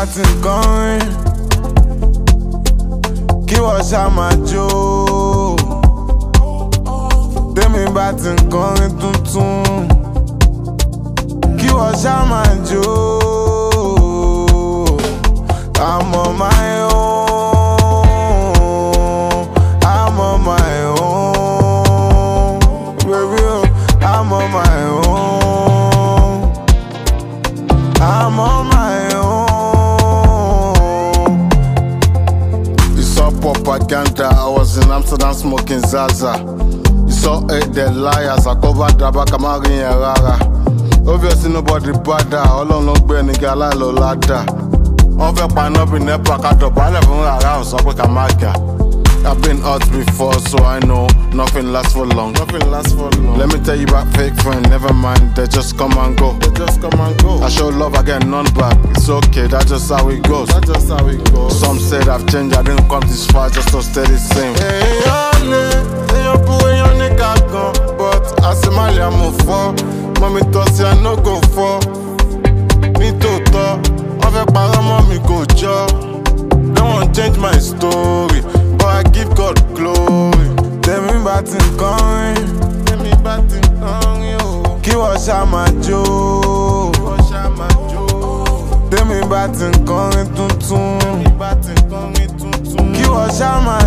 bá ti ń kọrin, kí wọ́n ṣá máa jó. Tèmi bá ti ń kọrin tuntun, kí wọ́n ṣá máa jó. I'm on my own, I'm on my own, baby, I'm on my own, I'm on my own. You saw propaganda, I was in Amsterdam smoking Zaza. You saw the liars, I covered the back, I'm out in rara. Obviously nobody bother, all on no be nigga la lo ladder. On fait pas no in the pack at the ball of around so quick a marker. I've been hurt before, so I know nothing lasts for long. Nothing lasts for long. Let me tell you about fake friends, never mind, they just come and go. They just come and go. I show love, I get none back. It's okay, that's just how it goes. That's just how it goes. Some said I've changed, I didn't come this far just to stay the same. Hey, you're pulling your nigga gun, but I see my move for. Mommy toss I no go for. Me to talk. Me go job. Don't want change my story, but I give God glory. Tèmi bá ti ń kọrin, tèmi bá ti ń kọrin o, kí wọ́n ṣá máa jó. Tèmi bá ti ń kọrin tuntun, kí wọ́n ṣá máa